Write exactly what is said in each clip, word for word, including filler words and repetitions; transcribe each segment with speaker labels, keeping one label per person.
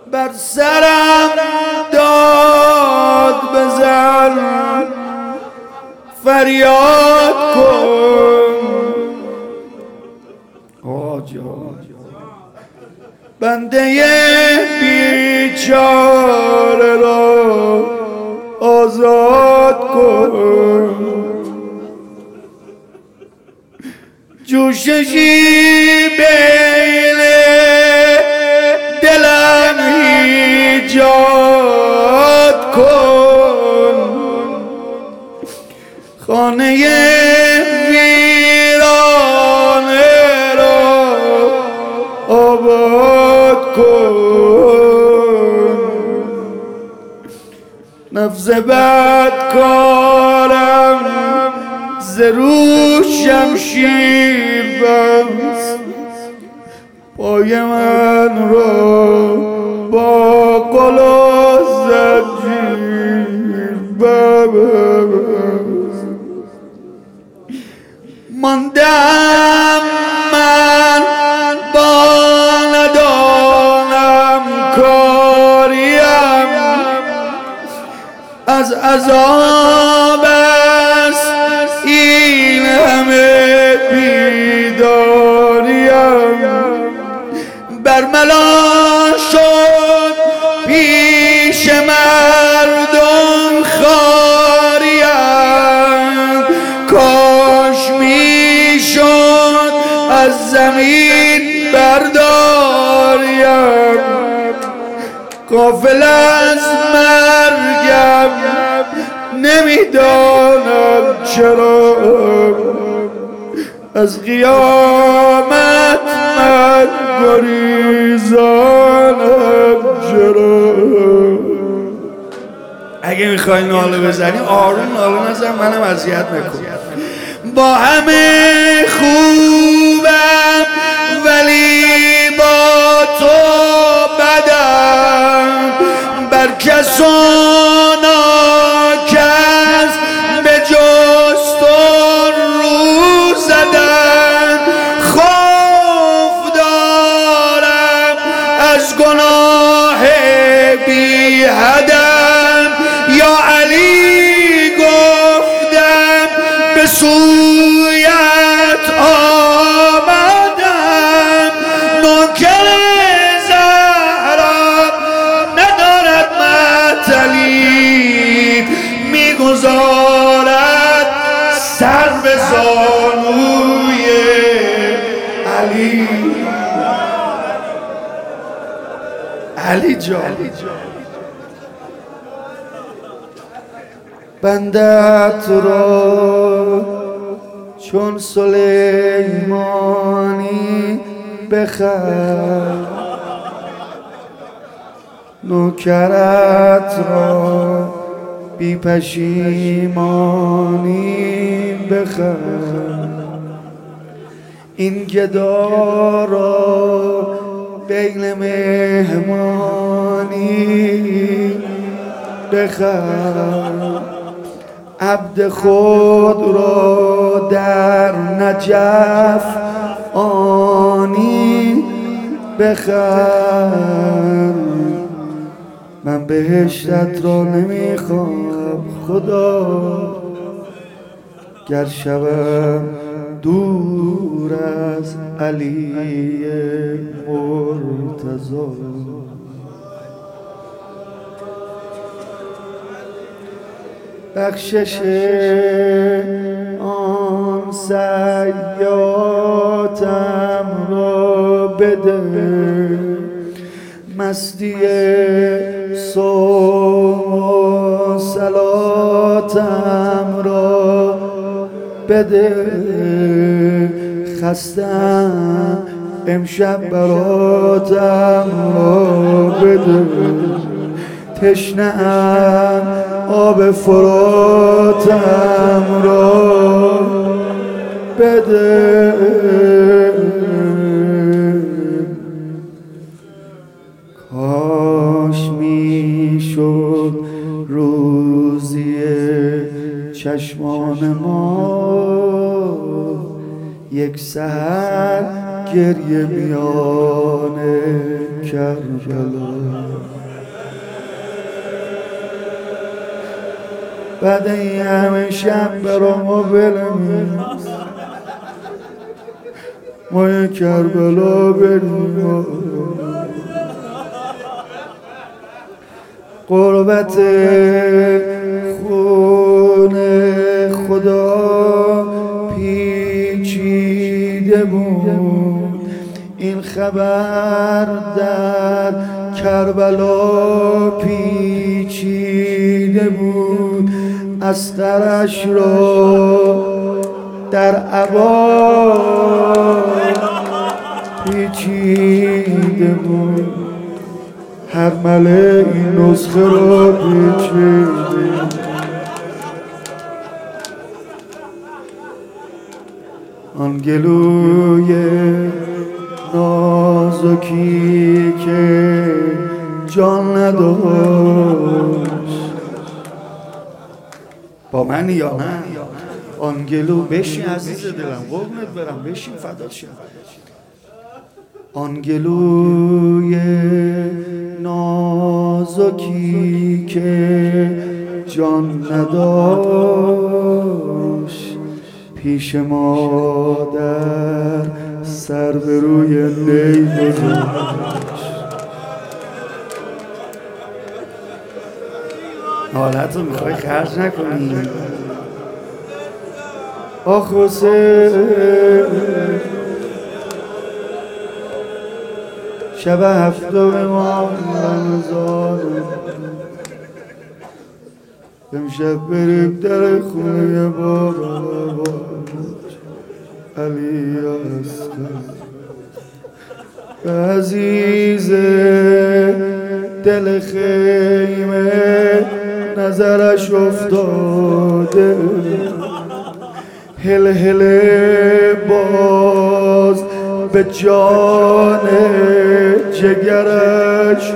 Speaker 1: بر سرم داد بزن، فریاد کن آجا، بنده بیچاره را آزاد کن. جوششی بین دلم ایجاد کن، خانه ویرانه را آباد کن. نفس بدکارم ز رو شمشیر بست، پای من را با قل و زنجیر ببست. ماندم من با ندانم کاریم، از عذاب است این همه بیداریم. برملا شد پیش مردم خاریم، کاش می شد از زمین برداریم. غافل از مرگم نمیدانم چرا، از قیامت من گریزانم چرا. اگه میخوای ناله بزنی آروم ناله نزن، منم اذیت نکن. با همه خوبم ولی با تو بدم، بر کس و ناکس به جز تو رو زدم. خوف دارم از گناه بی حدم، یا علی گفتم به سویت آمدم. نوکر زهرا ندارد مطلب، میگذارد سر به زانوی علی. علی جان بندت را چون سلیمانی بخر، نوکرت را بی پشیمانی بخر. این گدا را بین مهمانی بخر، عبد خود را در نجف آنی بخر. من بهشتت را نمیخوام خدا، گر شوم دور از علی مرتضی. بخشش آن سیاتم را بده، مستی صوم و صلاتم را بده. خستم امشب براتم را بده، تشنه‌ام آب فراتم را بده. کاش میشد روزی چشمان ما یک سحر گریه میان کربلا. بعد این همه شب برا ما بلمیم ما یه کربلا بریم قربت خونه خدا پیچیده بود. این خبر در کربلا پیچیده بود. استرش را در عبا پیچیده بود. هر مله این نسخه را پیچیده. آن گلوی نازکی که جان نداشت با من یا نه؟ آن گلو بشین عزیز دلم قربونت برم بشین فدات شم. آن گلوی نازکی که جان نداشت پیش مادر سر به روی نی گذاشت. حالت رو میخوای خرج نکنی. آخ حسین شب هفتم ماه رمضان امشب بریم در خونه بابا علی اصغر. عزیز دل خیمه نظرش افتاده هل هل باز به جان جگرش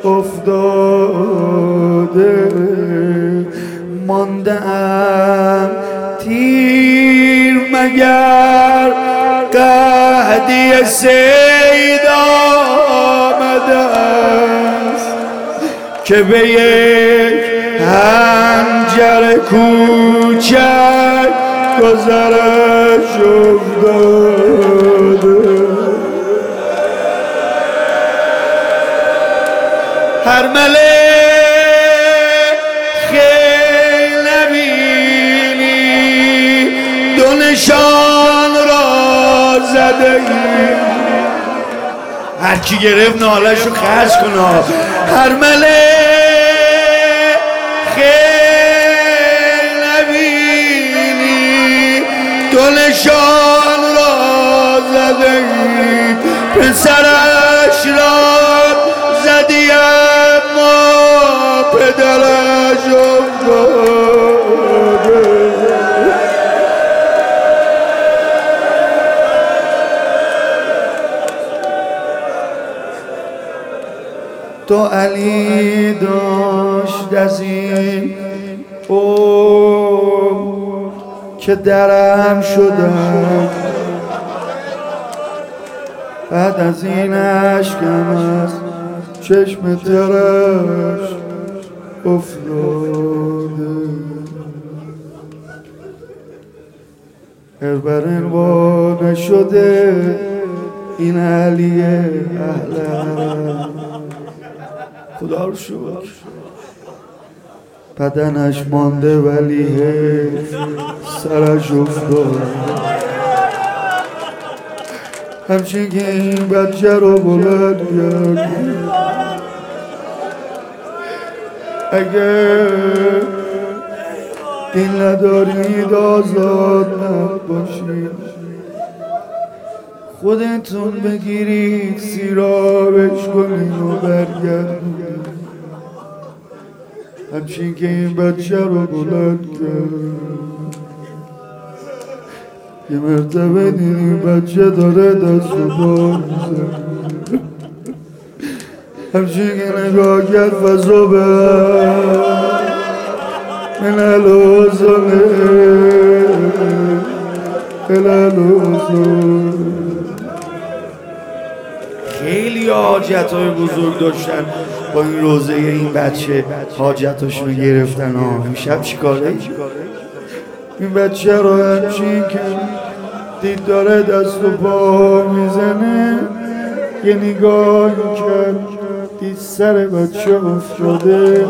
Speaker 1: افتاده. ماندم تیر مگر قحطی سید آمده است که به یک حنجر کوچک گذرش افتاده. هر مله خیل نبینی دو نشان را زده ای. هر کی گرفت نالش رو خرج کنا. هر مله خیل نبینی دو نشان را زده ای. پسرش را زدی اما پدرش افتاده. تو علی داشت از این او که درم شدم بعد از این عشقم از چشم ترش افتاده. هربرن وا نشده این علی اهلم خدا رو شکر. بدنش مانده ولی سرش افتاده. همچین که این بچه رو بلند کرد اگه دل ندارید آزاد نباشید خودتون بگیرید سیرابش کنید و برگردید. همچین که این بچه رو بلند کرد یه مرتبه دیدی بچه داره دست و پا میزنه. همچین که نگاه کرد فضا به من الوزنه من الوزنه خیلی حاجت های بزرگ داشتن با این روزه این بچه حاجتاشون رو گرفتن. ها امشب چی کاره؟ این بچه رو همچین که دید داره دست و پا میزنه، یه نگاه کرد دید سر بچه افتاده.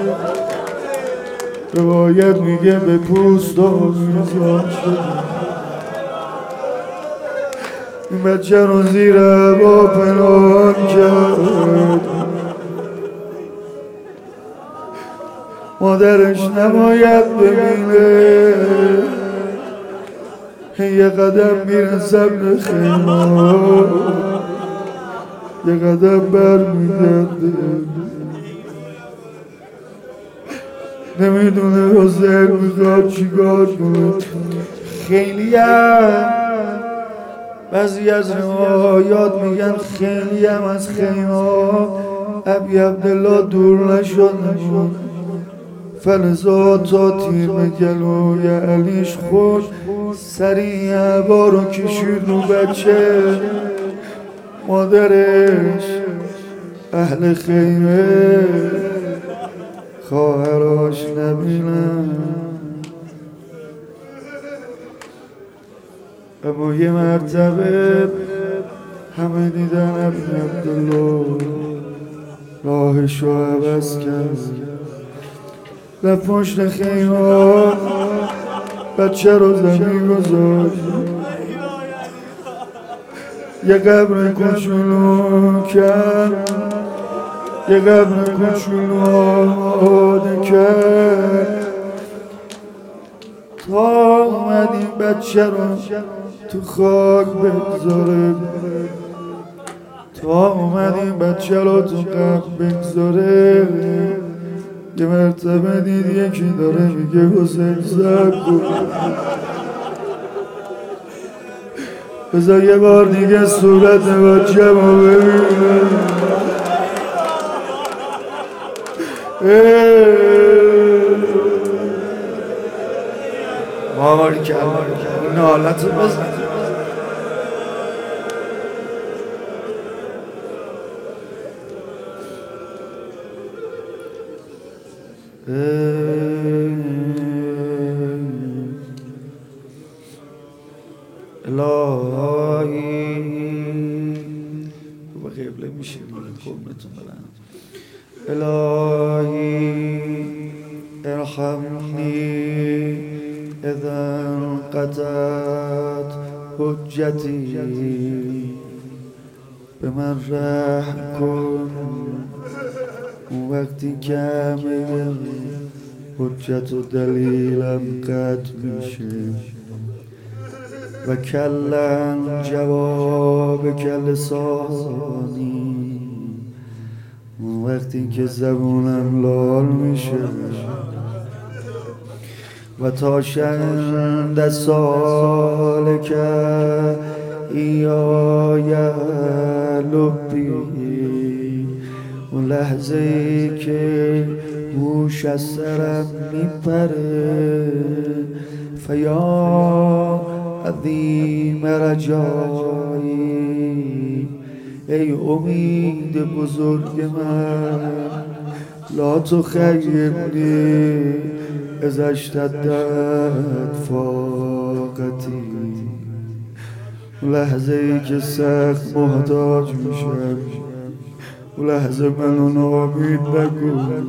Speaker 1: روایت میگه به پوست و میزان شده. این بچه رو زیر هوا پنهان کرد، مادرش نباید ببینه. یه قدم میرسم به خیمه، یه قدم برمیگرده، نمیدونه حسین میخواد چیکار کنه. خیلی هم بعضی از روایات میگن خیلی هم از خیمه ابی عبدالله دور نشد، فلزا تا تیر به گلوی علیش خود سریع عبا رو کشید رو بچه. مادرش اهل خیمه خواهراش نبینن. اما یه مرتبه همه دیدن ابی عبدالله راهشو عوض کرد، رفت پشت خیمه بچه رو زمین گذاشت، یه قبر کوچولو کرد، یه قبر کوچولو آماده کرد تا اومد این بچه رو تو خاک بگذاره، تا اومد این بچه رو تو قبر بگذاره. یه مرتبه دید یکی داره میگه حسین صبر کن، بذار یه بار دیگه صورت بچه ما ببینم. ماماری که این حالت رو بزن. الهی با قبله میشه قربونتون برم. الهی ارحمنی اذا انقطعت حجتی، به من رحم کن اون وقتی که همه حجت و دلیلم قطع میشه. و کلن جواب کل ثانی، اون وقتی که زبونم لال میشه. و تا شند سال که ایای لبی، اون لحظه ای که هوش از سرم میپره. فیا عظیم رجایی، ای امید بزرگ من، لا تخیبنی اذا اشتدت فاقتی. لحظه ای که سخت محتاج میشم، اون لحظه منو ناامید نکن.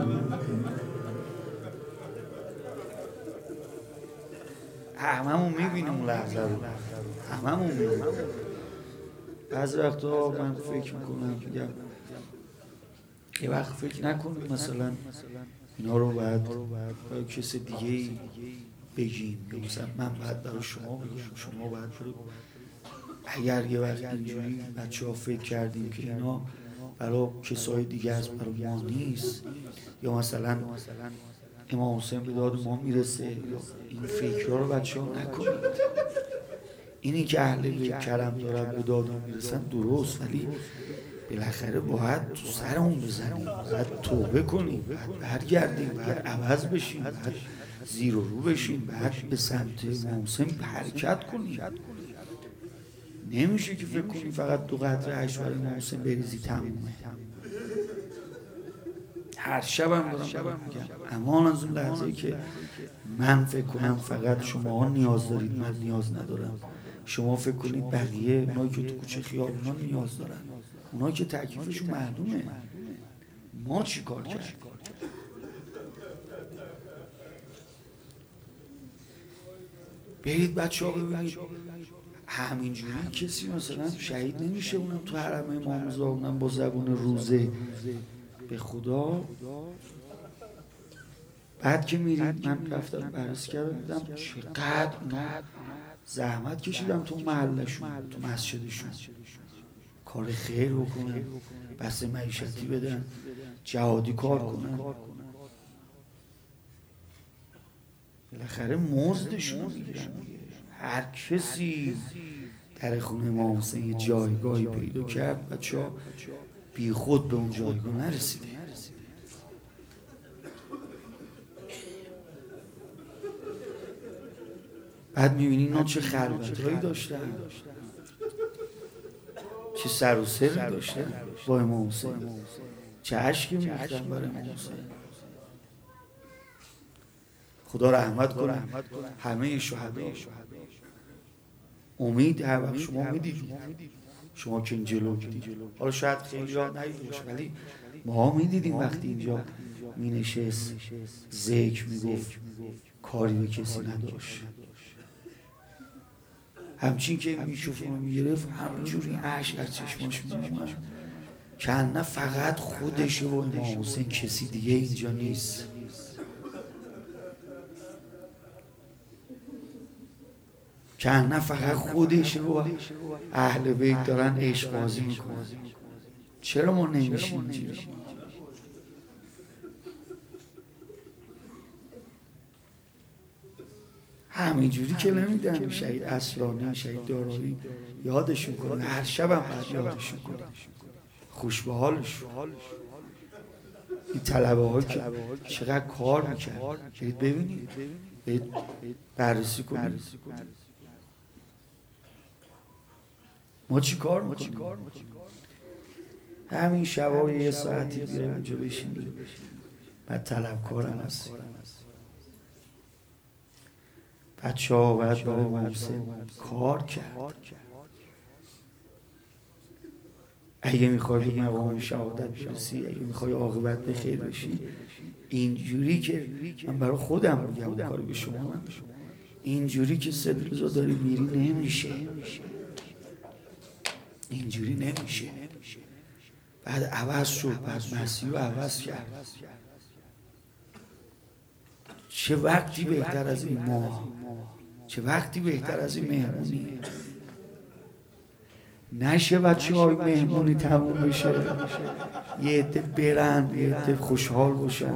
Speaker 1: هممون میبینیم اون لحظه رو، هممون میبینیم. بعضی وقتا من فکر میکنم میگم یه وقت فکر نکنیم مثلا اینا رو باید باید کسی دیگه بگیم، مثلا من باید برای شما بگم، شما باید برای. اگر یه وقت اینجوری بچه ها فکر کردیم که اینا برای کسای دیگه از برای ما نیست، یا مثلا امام حسین به داد ما میرسه، یا این فکرها رو بچه ها نکنید. اینی که اهل کرم دارن به داد ما میرسن درست، ولی بالاخره باید تو سرمون بزنیم، باید توبه کنیم، باید برگردیم، باید عوض بشیم، باید زیر و رو بشیم، باید به سمت امام حسین حرکت کنیم. نمیشه که فکر کنی فقط دو قطره اشک برای امام حسین بریزی تمومه. هر شبم دارم میگم امان از اون لحظه‌ای که من فکر کنم فقط شما نیاز دارید، من نیاز ندارم. شما فکر کنید بقیه اونایی که تو کوچه خیابونا نیاز دارن، اونایی که تکلیفشون معلومه. ما چی کار کردیم؟ برید بچه ها ببینید همینجوری کسی مثلا شهید نمیشه، اونم تو حرم امام رضا، اونم با زبون روزه به خدا. بعد که میرید من رفتم بررسی کردم دیدم چقدر اونا زحمت کشیدم تو محلشون، تو مسجدشون کار خیر بکنن، بسته معیشتی بدن، جهادی کار کنن. بالاخره مزدشون میگیرن. هر کسی در خونه امام حسین یه جایگاهی پیدا کرد، بچه‌ها بی خود به اون جایگاه نرسیده. بعد میبینی اینا چه خلوت‌هایی داشتن، چه سر و سری داشتن با امام حسین، چه عشقی می‌ریختن برای امام حسین. خدا رحمت کنه همه شهدا. امید هر وقت شما میدیدید، شما که این جلو دیدید، حالا شاید خیلی یاد ندیده باشه ولی ما میدیدیم وقتی اینجا مینشست ذکر میگفت کاری به کسی نداشت، همچین که میکروفون میگرفت همینجوری اشک از چشماش میومد که نه فقط خودش و امام حسین، کسی دیگه اینجا نیست. که نه فقط خودش و اهل بیت دارن عشق بازی میکنن. چرا ما نمیشیم اینجوری؟ همینجوری که نمیدن شهید اصلانی، شهید دارایی یادشون کنه، هر شب هم باید یادشون کنه، خوش به حالشون. این طلبه ها که چقدر کار میکرد، برید ببینید، برید بررسی کنید. ما چی کار میکنیم؟ همین شبا یه ساعتی بیایم اینجا بشینیم، بعد طلبکارم هستیم. بچه ها باید برای محسن کار کرد. اگه میخوای به مقام شهادت برسی، اگه میخوای عاقبت به خیر بشی، اینجوری که من برای خودم میگم کاری به شما، من اینجوری که صدرزا داری میری نمیشه، اینجوری نمیشه. بعد عوض شد، بعد مسیح رو عوض کرد. چه وقتی بهتر از این ماه، چه وقتی بهتر از این مهمونی. نشه بچه های مهمونی تموم بشه یه عده برن، یه عده خوشحال باشن،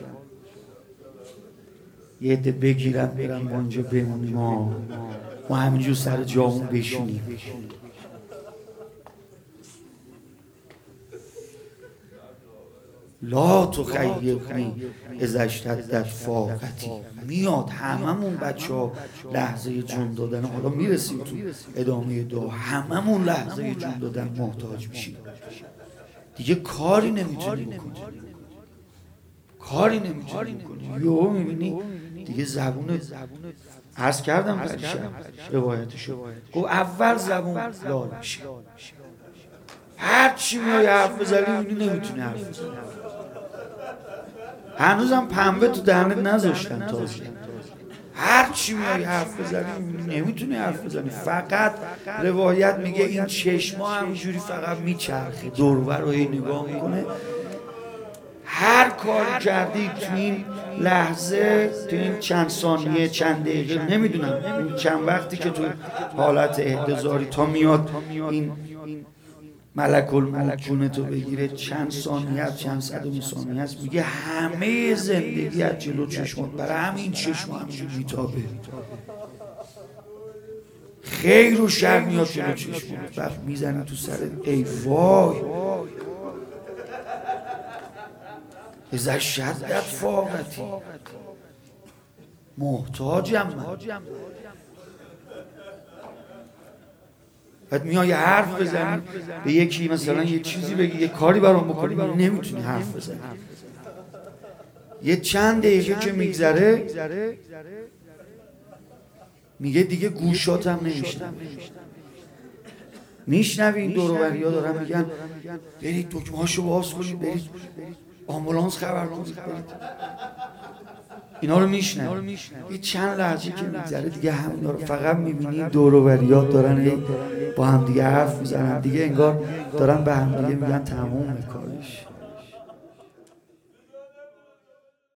Speaker 1: یه عده بگیرن برن ما اینجا بمونیم، ما ما همینجور سر جامون بشینیم. لا تخیبنی اذا اشتدت فاقتی. میاد هممون بچه ها لحظه جون دادن، حالا میرسیم تو ادامه دعا، هممون لحظه جون دادن محتاج میشیم. دیگه کاری نمیتونی بکنی، کاری نمیتونی بکنی. یهو میبینی دیگه زبون، عرض کردم پریشب روایتشو، گفت اول زبون لال میشه، هر چی میای حرف بزنی میبینی نمیتونی حرف بزنی. هنوزم پنبه تو دهنت نذاشتن تازه، هر چی میای حرف بزنی نمیتونی حرف بزنی. فقط روایت میگه این چشما همینجوری فقط میچرخه دور و بر رو نگاه میکنه. هر کاری کردی تو این لحظه، تو این چند ثانیه، چند دقیقه، نمیدونم این چند وقتی که تو حالت احتضاری تا میاد این ملک الموت جونتو بگیره، چند ثانیه است، چند صدم ثانیه است، میگه همه زندگی از جلو چشمات، برای همین چشم همینجور میتابه، خیر و شر میاد جلو چشمات، وقت میزنی تو سرت ای وای اذا شدت فاقتی، محتاجم من. بعد میای حرف بزنی به یکی مثلا یه چیزی بگی یه کاری برام بکنی نمیتونی حرف بزنی. یه چند دقیقه که میگذره میگه دیگه گوشاتم نمیشنم. میشنوی این دور و بریا دارن میگن برید دکمه‌هاشو باز کنید، برید آمبولانس خبر کنید، برید. اینا رو میشنوی. یه چند لحظه که میگذره دیگه همینا رو فقط میبینی دور و بریا دارن با هم دیگه حرف میزنن، دیگه انگار دارن به هم دیگه میگن تموم کارش.